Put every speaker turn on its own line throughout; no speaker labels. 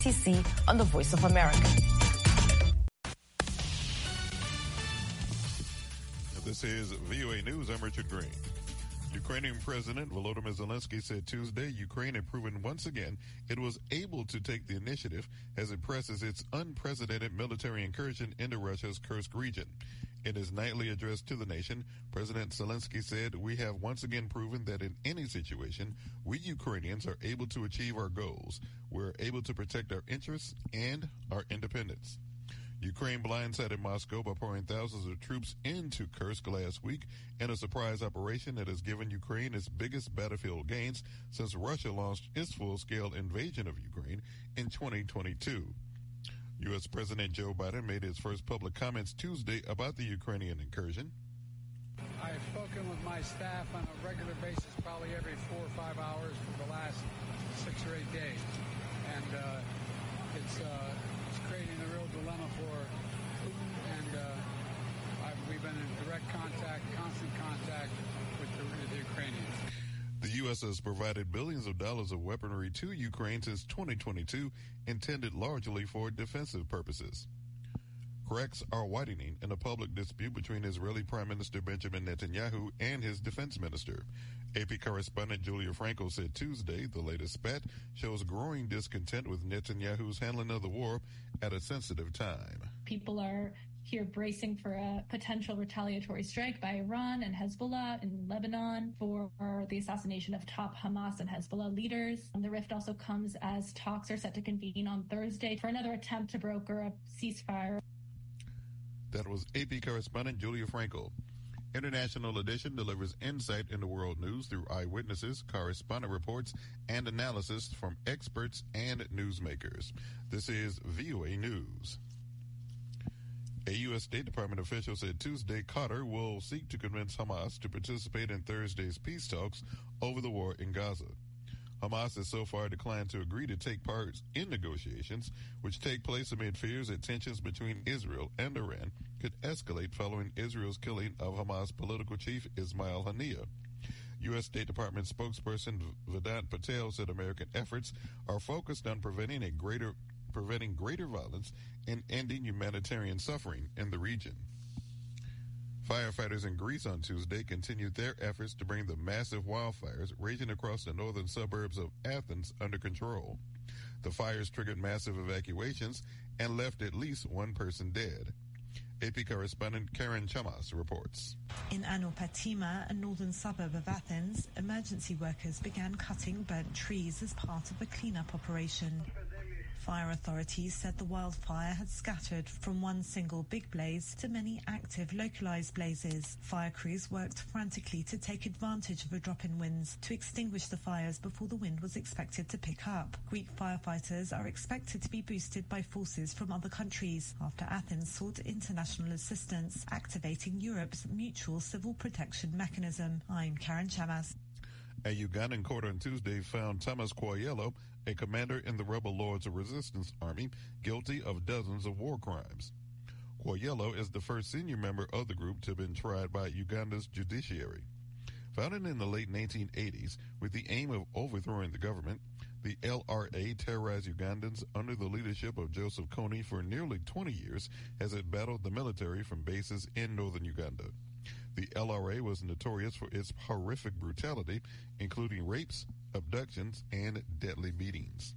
TC on the Voice of America.
This is VOA News. I'm Richard Green. Ukrainian President Volodymyr Zelensky said Tuesday Ukraine had proven once again it was able to take the initiative as it presses its unprecedented military incursion into Russia's Kursk region. In his nightly address to the nation, President Zelensky said, "We have once again proven that in any situation, we Ukrainians are able to achieve our goals. We're able to protect our interests and our independence." Ukraine blindsided Moscow by pouring thousands of troops into Kursk last week in a surprise operation that has given Ukraine its biggest battlefield gains since Russia launched its full-scale invasion of Ukraine in 2022. U.S. President Joe Biden made his first public comments Tuesday about the Ukrainian incursion.
I have spoken with my staff on a regular basis, probably every 4 or 5 hours for the last 6 or 8 days. And it's creating a real dilemma for Putin, and we've been in direct contact, constant contact with the Ukrainians.
The U.S. has provided billions of dollars of weaponry to Ukraine since 2022, intended largely for defensive purposes. Cracks are widening in a public dispute between Israeli Prime Minister Benjamin Netanyahu and his defense minister. AP correspondent Julia Franco said Tuesday the latest spat shows growing discontent with Netanyahu's handling of the war at a sensitive time.
People are here bracing for a potential retaliatory strike by Iran and Hezbollah in Lebanon for the assassination of top Hamas and Hezbollah leaders. The rift also comes as talks are set to convene on Thursday for another attempt to broker a ceasefire.
That was AP correspondent Julia Franco. International Edition delivers insight into world news through eyewitnesses, correspondent reports, and analysis from experts and newsmakers. This is VOA News. A U.S. State Department official said Tuesday Qatar will seek to convince Hamas to participate in Thursday's peace talks over the war in Gaza. Hamas has so far declined to agree to take part in negotiations, which take place amid fears that tensions between Israel and Iran could escalate following Israel's killing of Hamas political chief Ismail Haniyeh. U.S. State Department spokesperson Vedant Patel said American efforts are focused on preventing greater violence and ending humanitarian suffering in the region. Firefighters in Greece on Tuesday continued their efforts to bring the massive wildfires raging across the northern suburbs of Athens under control. The fires triggered massive evacuations and left at least one person dead. AP correspondent Karen Chamas reports.
In Anopatima, a northern suburb of Athens, emergency workers began cutting burnt trees as part of a cleanup operation. Fire authorities said the wildfire had scattered from one single big blaze to many active localized blazes. Fire crews worked frantically to take advantage of a drop in winds to extinguish the fires before the wind was expected to pick up. Greek firefighters are expected to be boosted by forces from other countries after Athens sought international assistance, activating Europe's mutual civil protection mechanism. I'm Karen Chamas.
A Ugandan court on Tuesday found Thomas Kwoyelo, a commander in the rebel Lords of Resistance Army, guilty of dozens of war crimes. Kwoyelo is the first senior member of the group to have been tried by Uganda's judiciary. Founded in the late 1980s with the aim of overthrowing the government, the LRA terrorized Ugandans under the leadership of Joseph Kony for nearly 20 years as it battled the military from bases in northern Uganda. The LRA was notorious for its horrific brutality, including rapes, abductions, and deadly beatings.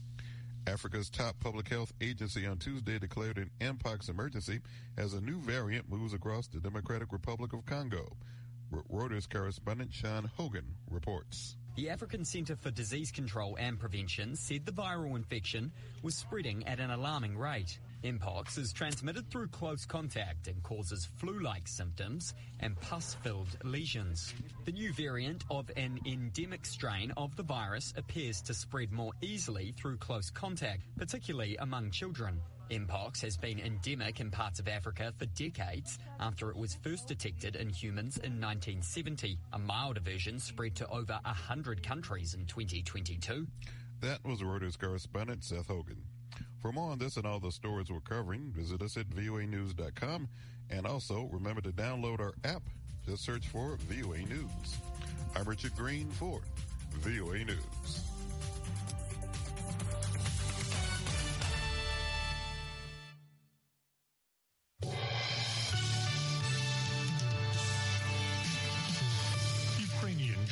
Africa's top public health agency on Tuesday declared an Mpox emergency as a new variant moves across the Democratic Republic of Congo. Reuters correspondent Sean Hogan reports.
The African Centre for Disease Control and Prevention said the viral infection was spreading at an alarming rate. Mpox is transmitted through close contact and causes flu-like symptoms and pus-filled lesions. The new variant of an endemic strain of the virus appears to spread more easily through close contact, particularly among children. Mpox has been endemic in parts of Africa for decades after it was first detected in humans in 1970. A milder version spread to over 100 countries in 2022.
That was Reuters correspondent Seth Hogan. For more on this and all the stories we're covering, visit us at voanews.com. And also, remember to download our app. Just search for VOA News. I'm Richard Green for VOA News.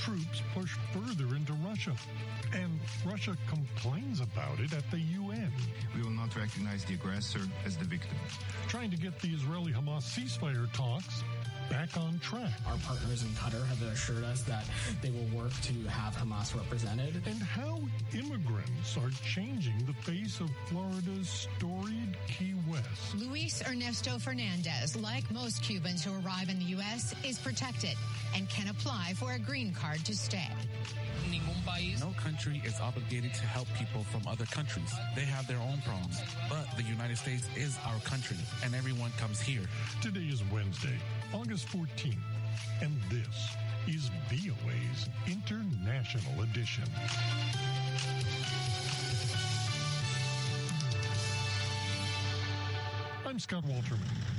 troops push further into Russia. And Russia complains about it at the UN.
We will not recognize the aggressor as the victim.
Trying to get the Israeli-Hamas ceasefire talks back on track.
Our partners in Qatar have assured us that they will work to have Hamas represented.
And how immigrants are changing the face of Florida's storied Key West.
Luis Ernesto Fernandez, like most Cubans who arrive in the U.S., is protected and can apply for a green card to stay.
No country is obligated to help people from other countries. They have their own problems. But the United States is our country, and everyone comes here.
Today is Wednesday, August 14th, and this is VOA's International Edition. I'm Scott Walterman.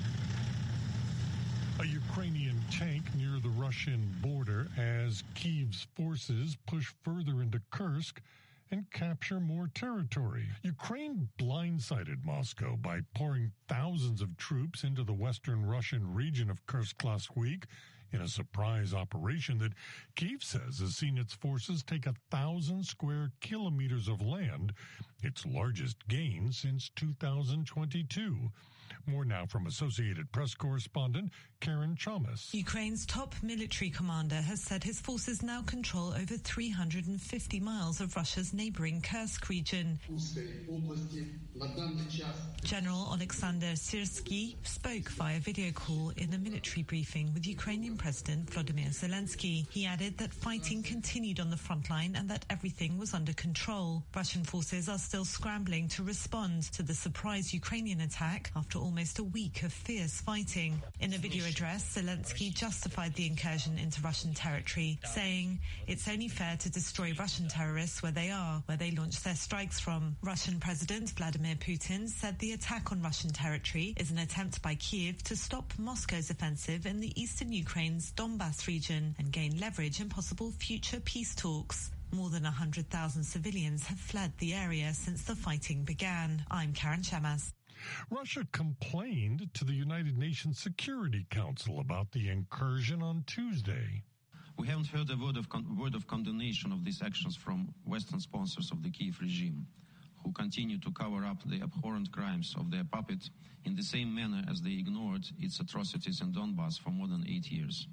A Ukrainian tank near the Russian border as Kyiv's forces push further into Kursk and capture more territory. Ukraine blindsided Moscow by pouring thousands of troops into the western Russian region of Kursk last week in a surprise operation that Kyiv says has seen its forces take 1,000 square kilometers of land, its largest gain since 2022. More now from Associated Press correspondent Karen Chalmers.
Ukraine's top military commander has said his forces now control over 350 miles of Russia's neighboring Kursk region. General Alexander Syrsky spoke via video call in a military briefing with Ukrainian President Volodymyr Zelensky. He added that fighting continued on the front line and that everything was under control. Russian forces are still scrambling to respond to the surprise Ukrainian attack after almost a week of fierce fighting. In a video address, Zelensky justified the incursion into Russian territory, saying it's only fair to destroy Russian terrorists where they are, where they launch their strikes from. Russian President Vladimir Putin said the attack on Russian territory is an attempt by Kyiv to stop Moscow's offensive in the eastern Ukraine's Donbas region and gain leverage in possible future peace talks. More than 100,000 civilians have fled the area since the fighting began. I'm Karen Chalmers.
Russia complained to the United Nations Security Council about the incursion on Tuesday.
We haven't heard a word of condemnation of these actions from Western sponsors of the Kyiv regime, who continue to cover up the abhorrent crimes of their puppet in the same manner as they ignored its atrocities in Donbas for more than 8 years.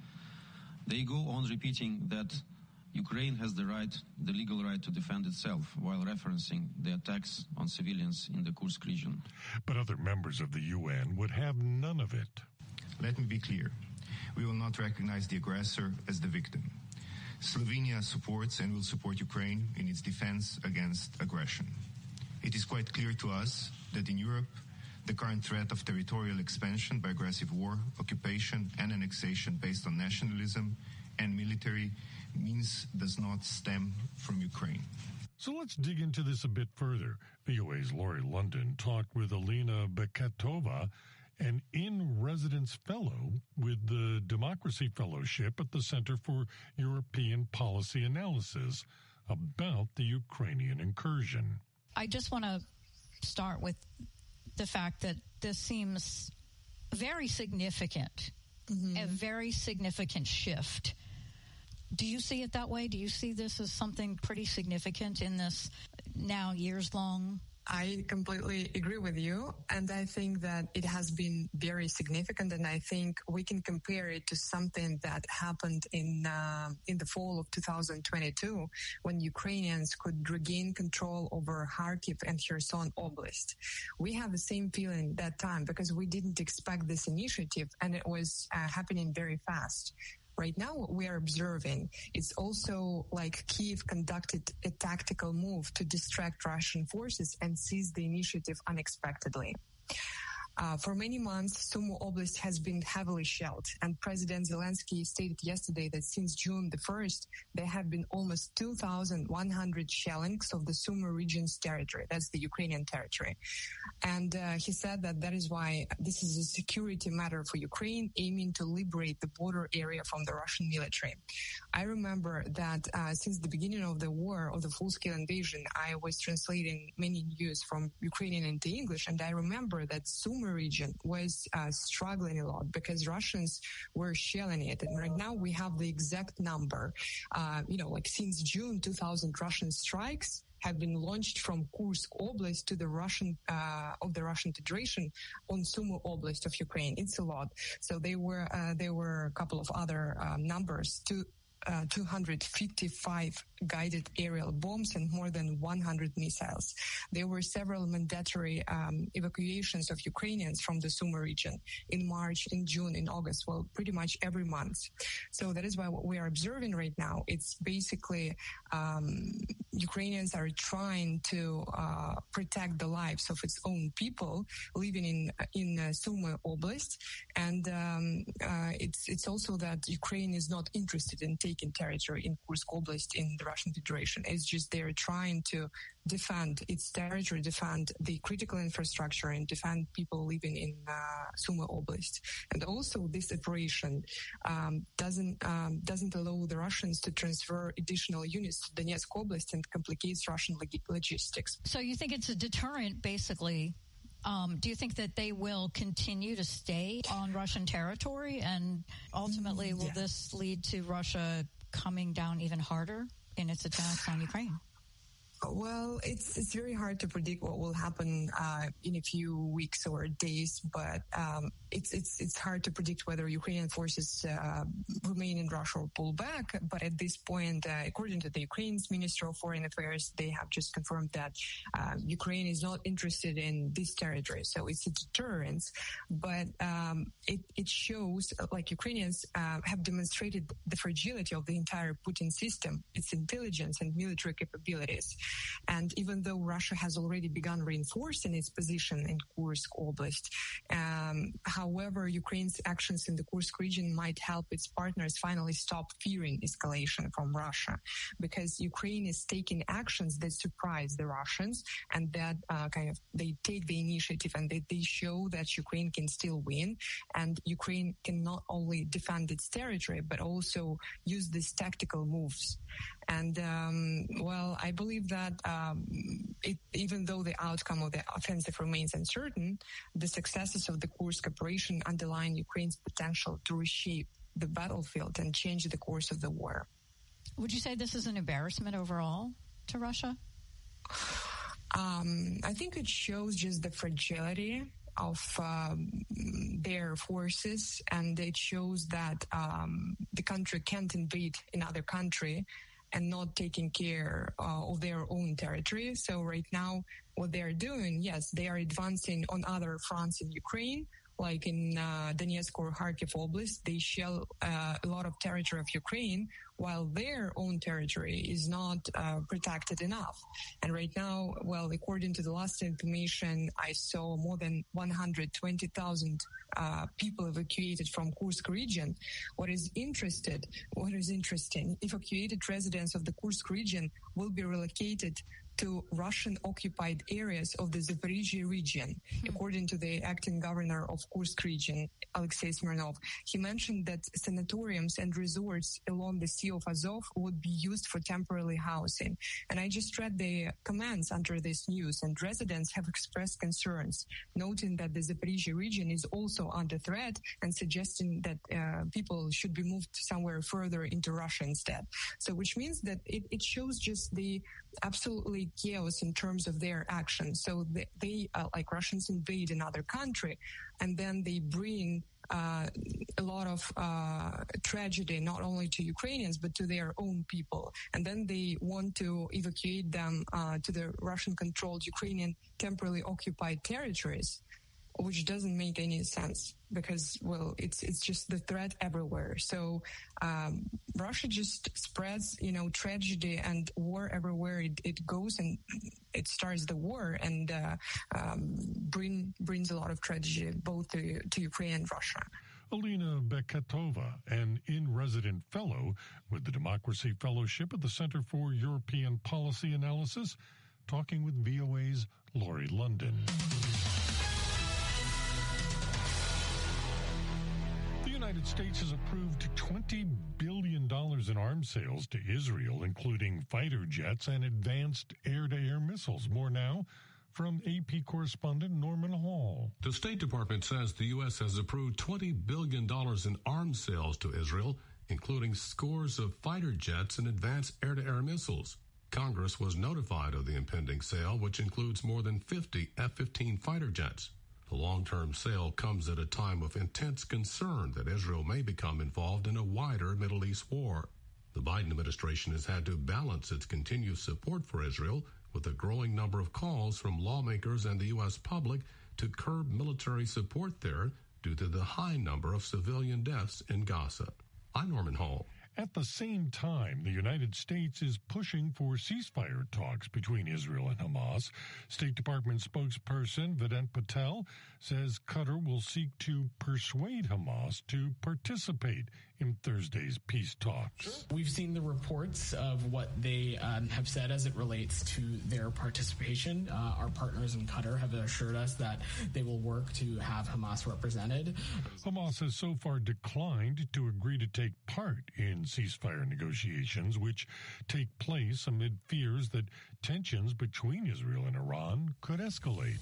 They go on repeating that Ukraine has the legal right to defend itself, while referencing the attacks on civilians in the Kursk region.
But other members of the UN would have none of it.
Let me be clear. We will not recognize the aggressor as the victim. Slovenia supports and will support Ukraine in its defense against aggression. It is quite clear to us that in Europe, the current threat of territorial expansion by aggressive war, occupation, and annexation based on nationalism and military means does not stem from Ukraine.
So let's dig into this a bit further. VOA's Laurie London talked with Alina Beketova, an in-residence fellow with the Democracy Fellowship at the Center for European Policy Analysis, about the Ukrainian incursion.
I just want to start with the fact that this seems very significant, a very significant shift. Do you see it that way? Do you see this as something pretty significant in this now years-long?
I completely agree with you, and I think that it has been very significant, and I think we can compare it to something that happened in the fall of 2022, when Ukrainians could regain control over Kharkiv and Kherson Oblast. We have the same feeling that time because we didn't expect this initiative, and it was happening very fast. Right now, what we are observing, it's also like Kyiv conducted a tactical move to distract Russian forces and seize the initiative unexpectedly. For many months, Sumy Oblast has been heavily shelled, and President Zelensky stated yesterday that since June the 1st, there have been almost 2,100 shellings of the Sumy region's territory. That's the Ukrainian territory. And he said that is why this is a security matter for Ukraine, aiming to liberate the border area from the Russian military. I remember that since the beginning of the war, of the full-scale invasion, I was translating many news from Ukrainian into English, and I remember that Sumy Sumy region was struggling a lot because Russians were shelling it. And right now we have the exact number. Like since June 2000, Russian strikes have been launched from Kursk Oblast to the Russian Federation on Sumy Oblast of Ukraine. It's a lot. So there were a couple of other numbers. 255 guided aerial bombs and more than 100 missiles. There were several mandatory evacuations of Ukrainians from the Sumy region in March, in June, in August, well, pretty much every month. So that is why what we are observing right now, it's basically Ukrainians are trying to protect the lives of its own people living in Sumy Oblast. And it's also that Ukraine is not interested in taking territory in Kursk Oblast in the Russian Federation. It's just they're trying to defend its territory, defend the critical infrastructure, and defend people living in Sumy Oblast. And also, this operation doesn't allow the Russians to transfer additional units to Donetsk Oblast and complicates Russian logistics.
So you think it's a deterrent, basically? Do you think that they will continue to stay on Russian territory, and ultimately will this lead to Russia coming down even harder in its attacks on Ukraine?
Well, it's very hard to predict what will happen in a few weeks or days, but it's hard to predict whether Ukrainian forces remain in Russia or pull back. But at this point, according to the Ukraine's Minister of Foreign Affairs, they have just confirmed that Ukraine is not interested in this territory. So it's a deterrence, but it shows like Ukrainians have demonstrated the fragility of the entire Putin system, its intelligence and military capabilities. And even though Russia has already begun reinforcing its position in Kursk Oblast, however, Ukraine's actions in the Kursk region might help its partners finally stop fearing escalation from Russia, because Ukraine is taking actions that surprise the Russians and that they take the initiative and they show that Ukraine can still win, and Ukraine can not only defend its territory but also use these tactical moves. And I believe that even though the outcome of the offensive remains uncertain, the successes of the Kursk operation underline Ukraine's potential to reshape the battlefield and change the course of the war.
Would you say this is an embarrassment overall to Russia?
I think it shows just the fragility of their forces, and it shows that the country can't invade another country and not taking care of their own territory. So right now, what they are doing, yes, they are advancing on other fronts in Ukraine, like in Donetsk or Kharkiv Oblast. They shell a lot of territory of Ukraine, while their own territory is not protected enough. And right now, well, according to the last information, I saw more than 120,000 people evacuated from Kursk region. What is interesting, evacuated residents of the Kursk region will be relocated to Russian-occupied areas of the Zaporizhzhia region, according to the acting governor of Kursk region, Alexei Smirnov. He mentioned that sanatoriums and resorts along the Sea of Azov would be used for temporary housing. And I just read the comments under this news, and residents have expressed concerns, noting that the Zaporizhzhia region is also under threat and suggesting that people should be moved somewhere further into Russia instead. So which means that it shows just the absolutely chaos in terms of their actions. So they like Russians invade another country, and then they bring a lot of tragedy, not only to Ukrainians, but to their own people. And then they want to evacuate them to the Russian-controlled Ukrainian temporarily occupied territories, which doesn't make any sense because, well, it's just the threat everywhere. So Russia just spreads, tragedy and war everywhere it goes, and it starts the war and brings a lot of tragedy both to Ukraine and Russia.
Alina Beketova, an in-resident fellow with the Democracy Fellowship at the Center for European Policy Analysis, talking with VOA's Laurie London. The United States has approved $20 billion in arms sales to Israel, including fighter jets and advanced air-to-air missiles. More now from AP correspondent Norman Hall.
The State Department says the U.S. has approved $20 billion in arms sales to Israel, including scores of fighter jets and advanced air-to-air missiles. Congress was notified of the impending sale, which includes more than 50 F-15 fighter jets. The long-term sale comes at a time of intense concern that Israel may become involved in a wider Middle East war. The Biden administration has had to balance its continued support for Israel with a growing number of calls from lawmakers and the U.S. public to curb military support there due to the high number of civilian deaths in Gaza. I'm Norman Hall.
At the same time, the United States is pushing for ceasefire talks between Israel and Hamas. State Department spokesperson Vedant Patel says Qatar will seek to persuade Hamas to participate in Thursday's peace talks.
We've seen the reports of what they have said as it relates to their participation. Our partners in Qatar have assured us that they will work to have Hamas represented.
Hamas has so far declined to agree to take part in ceasefire negotiations, which take place amid fears that tensions between Israel and Iran could escalate.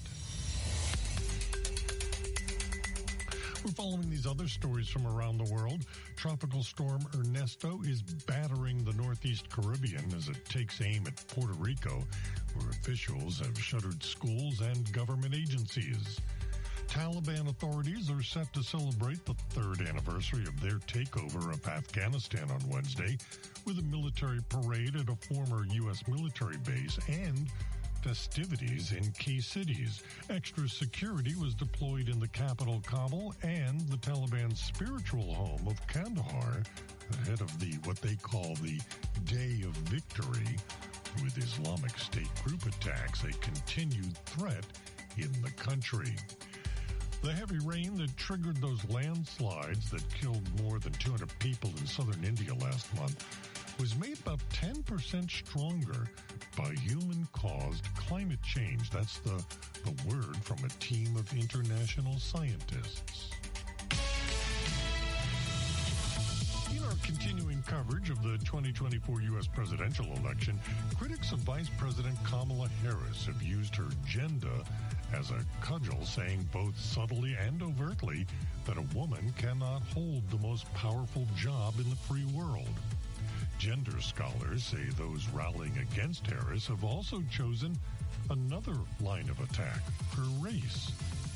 We're following these other stories from around the world. Tropical storm Ernesto is battering the Northeast Caribbean as it takes aim at Puerto Rico, where officials have shuttered schools and government agencies. Taliban authorities are set to celebrate the third anniversary of their takeover of Afghanistan on Wednesday with a military parade at a former U.S. military base and festivities in key cities. Extra security was deployed in the capital, Kabul, and the Taliban's spiritual home of Kandahar ahead of what they call the Day of Victory, with Islamic State group attacks a continued threat in the country. The heavy rain that triggered those landslides that killed more than 200 people in southern India last month was made about 10% stronger by human-caused climate change. That's the word from a team of international scientists. In our continuing coverage of the 2024 U.S. presidential election, critics of Vice President Kamala Harris have used her agenda as a cudgel, saying both subtly and overtly that a woman cannot hold the most powerful job in the free world. Gender scholars say those rallying against Harris have also chosen another line of attack, her race.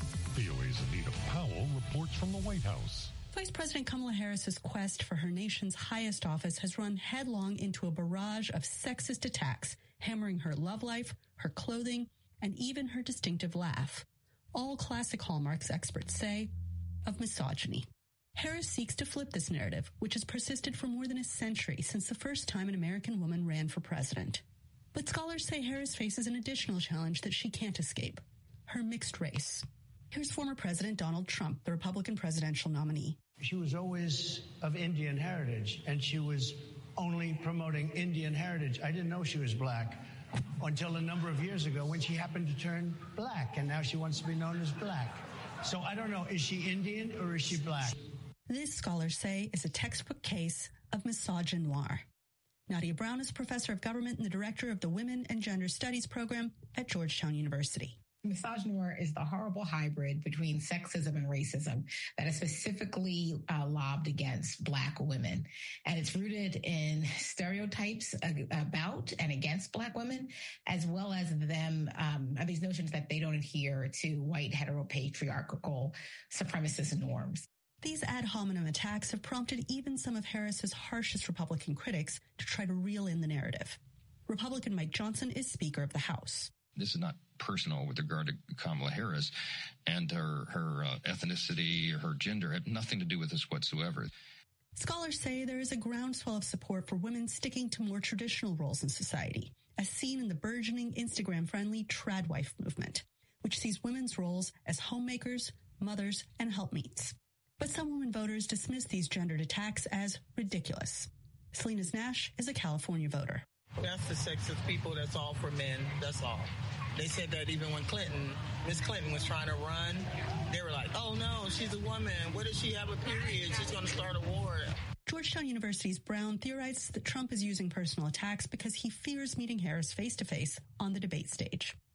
VOA's Anita Powell reports from the White House.
Vice President Kamala Harris's quest for her nation's highest office has run headlong into a barrage of sexist attacks, hammering her love life, her clothing, and even her distinctive laugh. All classic hallmarks, experts say, of misogyny. Harris seeks to flip this narrative, which has persisted for more than a century since the first time an American woman ran for president. But scholars say Harris faces an additional challenge that she can't escape: her mixed race. Here's former President Donald Trump, the Republican presidential nominee.
She was always of Indian heritage, and she was only promoting Indian heritage. I didn't know she was black until a number of years ago when she happened to turn black, and now she wants to be known as black. So I don't know, is she Indian or is she black?
This, scholars say, is a textbook case of misogynoir. Nadia Brown is a professor of government and the director of the Women and Gender Studies program at Georgetown University.
Misogynoir is the horrible hybrid between sexism and racism that is specifically lobbed against Black women. And it's rooted in stereotypes about and against Black women, as well as them, these notions that they don't adhere to white heteropatriarchal supremacist norms.
These ad hominem attacks have prompted even some of Harris's harshest Republican critics to try to reel in the narrative. Republican Mike Johnson is Speaker of the House.
This is not personal with regard to Kamala Harris, and her ethnicity or her gender had nothing to do with this whatsoever.
Scholars say there is a groundswell of support for women sticking to more traditional roles in society, as seen in the burgeoning Instagram-friendly tradwife movement, which sees women's roles as homemakers, mothers, and helpmeets. But some women voters dismiss these gendered attacks as ridiculous. Salinas Nash is a California voter.
That's the sexist people. That's all for men. That's all. They said that even when Miss Clinton was trying to run, they were like, oh no, she's a woman. What if she have a period? She's going to start a war.
Georgetown University's Brown theorizes that Trump is using personal attacks because he fears meeting Harris face-to-face on the debate stage.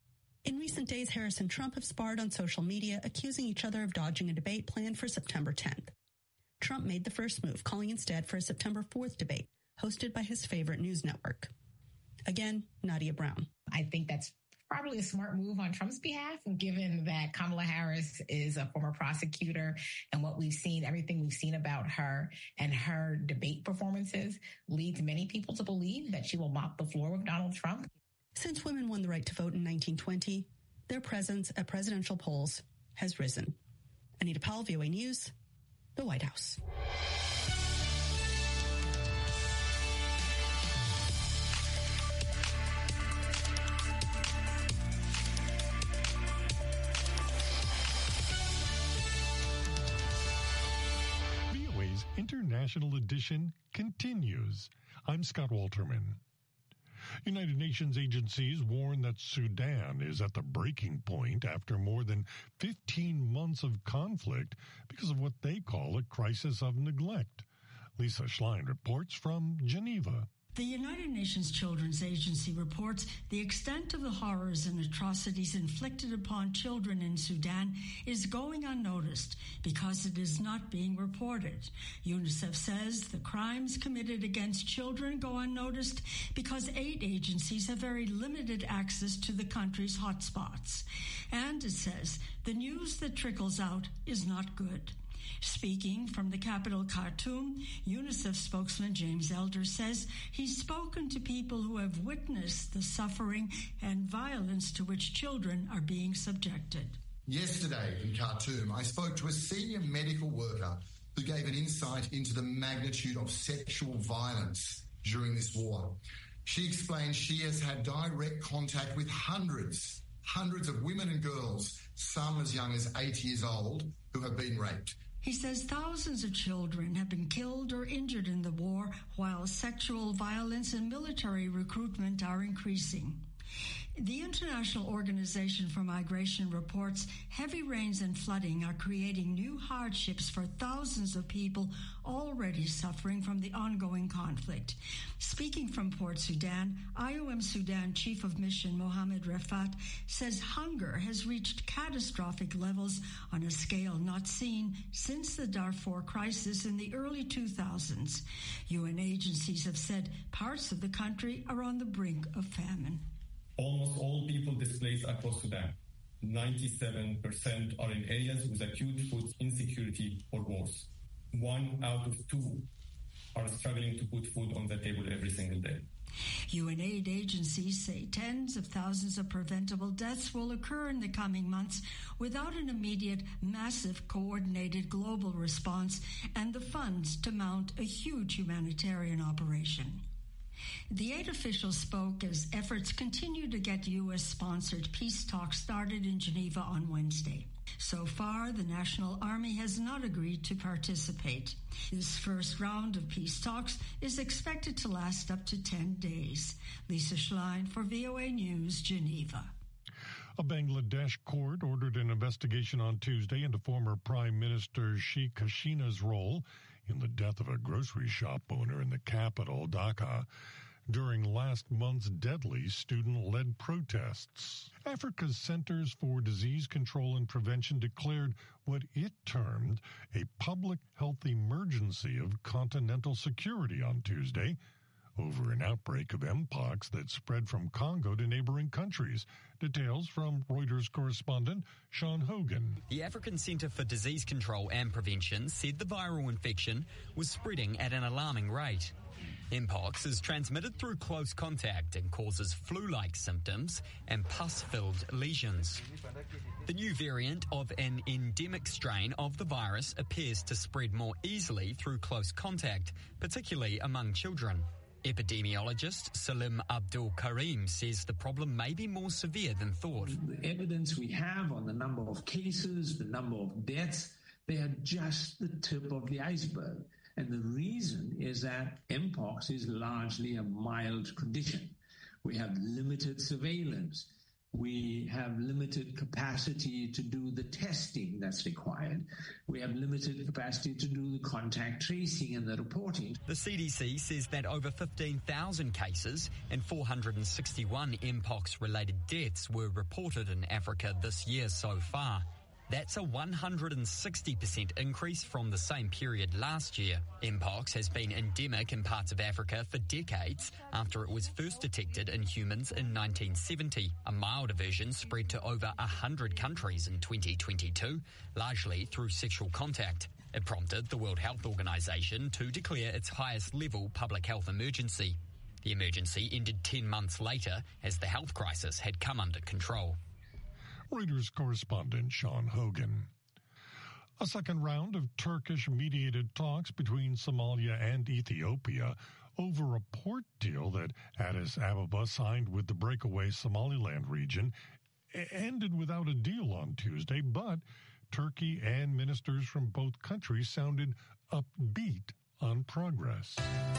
In recent days, Harris and Trump have sparred on social media, accusing each other of dodging a debate planned for September 10th. Trump made the first move, calling instead for a September 4th debate, hosted by his favorite news network. Again, Nadia Brown.
I think that's probably a smart move on Trump's behalf, given that Kamala Harris is a former prosecutor, and what we've seen, everything we've seen about her and her debate performances leads many people to believe that she will mop the floor with Donald Trump.
Since women won the right to vote in 1920, their presence at presidential polls has risen. Anita Powell, VOA News, the White House.
VOA's International Edition continues. I'm Scott Walterman. United Nations agencies warn that Sudan is at the breaking point after more than 15 months of conflict because of what they call a crisis of neglect. Lisa Schlein reports from Geneva.
The United Nations Children's Agency reports the extent of the horrors and atrocities inflicted upon children in Sudan is going unnoticed because it is not being reported. UNICEF says the crimes committed against children go unnoticed because aid agencies have very limited access to the country's hotspots. And it says the news that trickles out is not good. Speaking from the capital Khartoum, UNICEF spokesman James Elder says he's spoken to people who have witnessed the suffering and violence to which children are being subjected.
Yesterday in Khartoum, I spoke to a senior medical worker who gave an insight into the magnitude of sexual violence during this war. She explained she has had direct contact with hundreds of women and girls, some as young as 8 years old, who have been raped.
He says thousands of children have been killed or injured in the war, while sexual violence and military recruitment are increasing. The International Organization for Migration reports heavy rains and flooding are creating new hardships for thousands of people already suffering from the ongoing conflict. Speaking from Port Sudan, IOM Sudan Chief of Mission Mohammed Rafat says hunger has reached catastrophic levels on a scale not seen since the Darfur crisis in the early 2000s. UN agencies have said parts of the country are on the brink of famine.
Almost all people displaced across Sudan, 97%, are in areas with acute food insecurity or worse. 1 out of 2 are struggling to put food on the table every single day.
UN aid agencies say tens of thousands of preventable deaths will occur in the coming months without an immediate, massive, coordinated global response and the funds to mount a huge humanitarian operation. The aid official spoke as efforts continue to get U.S.-sponsored peace talks started in Geneva on Wednesday. So far, the National Army has not agreed to participate. This first round of peace talks is expected to last up to 10 days. Lisa Schlein for VOA News, Geneva.
A Bangladesh court ordered an investigation on Tuesday into former Prime Minister Sheikh Hasina's role in the death of a grocery shop owner in the capital, Dhaka, during last month's deadly student-led protests. Africa's Centers for Disease Control and Prevention declared what it termed a public health emergency of continental security on Tuesday over an outbreak of Mpox that spread from Congo to neighboring countries. Details from Reuters correspondent Sean Hogan.
The African Centre for Disease Control and Prevention said the viral infection was spreading at an alarming rate. Mpox is transmitted through close contact and causes flu-like symptoms and pus-filled lesions. The new variant of an endemic strain of the virus appears to spread more easily through close contact, particularly among children. Epidemiologist Salim Abdul Karim says the problem may be more severe than thought.
The evidence we have on the number of cases, the number of deaths, they are just the tip of the iceberg. And the reason is that Mpox is largely a mild condition. We have limited surveillance. We have limited capacity to do the testing that's required. We have limited capacity to do the contact tracing and the reporting.
The CDC says that over 15,000 cases and 461 Mpox-related deaths were reported in Africa this year so far. That's a 160% increase from the same period last year. Mpox has been endemic in parts of Africa for decades after it was first detected in humans in 1970. A milder version spread to over 100 countries in 2022, largely through sexual contact. It prompted the World Health Organization to declare its highest level public health emergency. The emergency ended 10 months later as the health crisis had come under control.
Reuters correspondent Sean Hogan. A second round of Turkish-mediated talks between Somalia and Ethiopia over a port deal that Addis Ababa signed with the breakaway Somaliland region ended without a deal on Tuesday, but Turkey and ministers from both countries sounded upbeat on progress.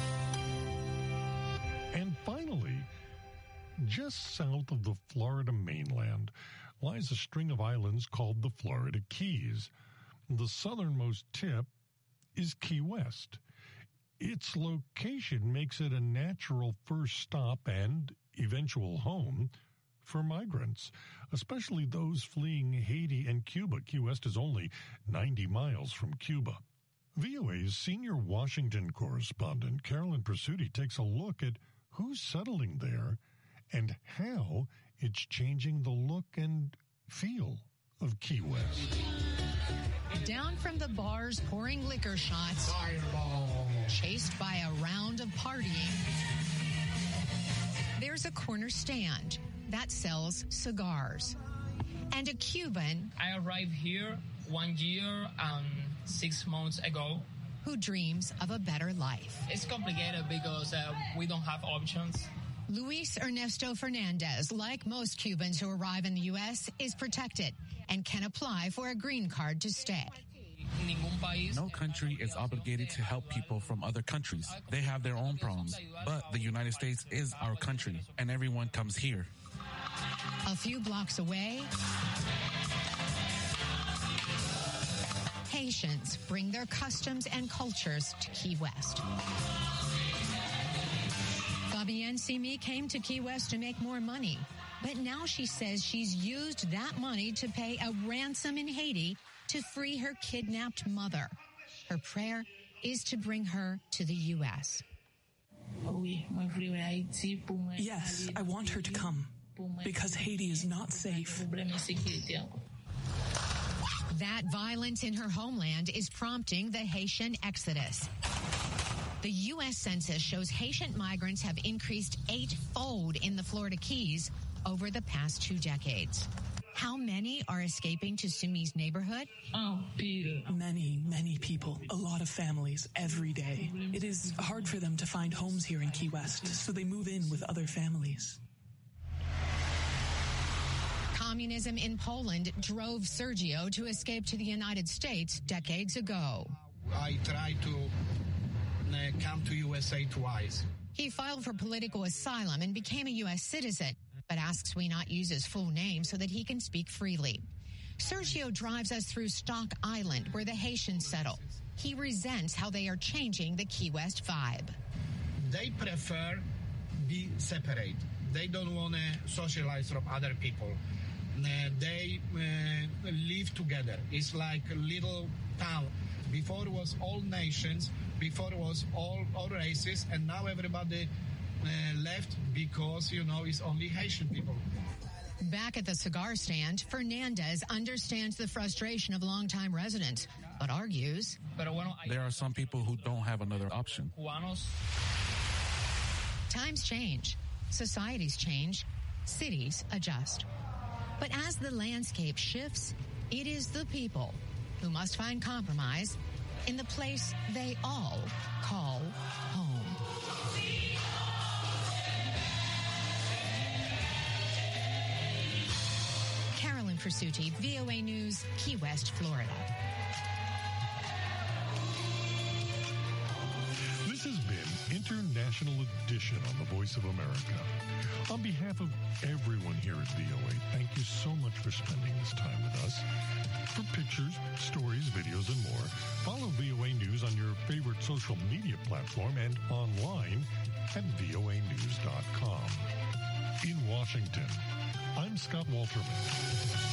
And finally, just south of the Florida mainland lies a string of islands called the Florida Keys. The southernmost tip is Key West. Its location makes it a natural first stop and eventual home for migrants, especially those fleeing Haiti and Cuba. Key West is only 90 miles from Cuba. VOA's senior Washington correspondent Carolyn Presutti takes a look at who's settling there and how it's changing the look and feel of Key West.
Down from the bars pouring liquor shots, Fireball. Chased by a round of partying, there's a corner stand that sells cigars. And a Cuban,
I arrived here 1 year and 6 months ago,
who dreams of a better life.
It's complicated because we don't have options.
Luis Ernesto Fernandez, like most Cubans who arrive in the U.S., is protected and can apply for a green card to stay.
No country is obligated to help people from other countries. They have their own problems. But the United States is our country, and everyone comes here.
A few blocks away, Haitians bring their customs and cultures to Key West. Fabienne Simi came to Key West to make more money, but now she says she's used that money to pay a ransom in Haiti to free her kidnapped mother. Her prayer is to bring her to the U.S.
Yes, I want her to come because Haiti is not safe.
That violence in her homeland is prompting the Haitian exodus. The U.S. Census shows Haitian migrants have increased 8-fold in the Florida Keys over the past 2 decades. How many are escaping to Sumi's neighborhood?
Many people, a lot of families every day. It is hard for them to find homes here in Key West, so they move in with other families.
Communism in Poland drove Sergio to escape to the United States decades ago.
I tried to come to USA twice.
He filed for political asylum and became a U.S. citizen, but asks we not use his full name so that he can speak freely. Sergio drives us through Stock Island, where the Haitians settle. He resents how they are changing the Key West vibe.
They prefer be separate. They don't want to socialize from other people. They live together. It's like a little town. Before it was all nations, before it was all races, and now everybody left because, it's only Haitian people.
Back at the cigar stand, Fernandez understands the frustration of longtime residents, but argues
there are some people who don't have another option.
Times change, societies change, cities adjust. But as the landscape shifts, it is the people who must find compromise in the place they all call home. Carolyn Presutti, VOA News, Key West, Florida.
This has been international edition on the Voice of America. On behalf of everyone here at VOA, thank you so much for spending this time with us. For pictures, stories, videos, and more, follow VOA News on your favorite social media platform and online at voanews.com. In Washington, I'm Scott Walterman.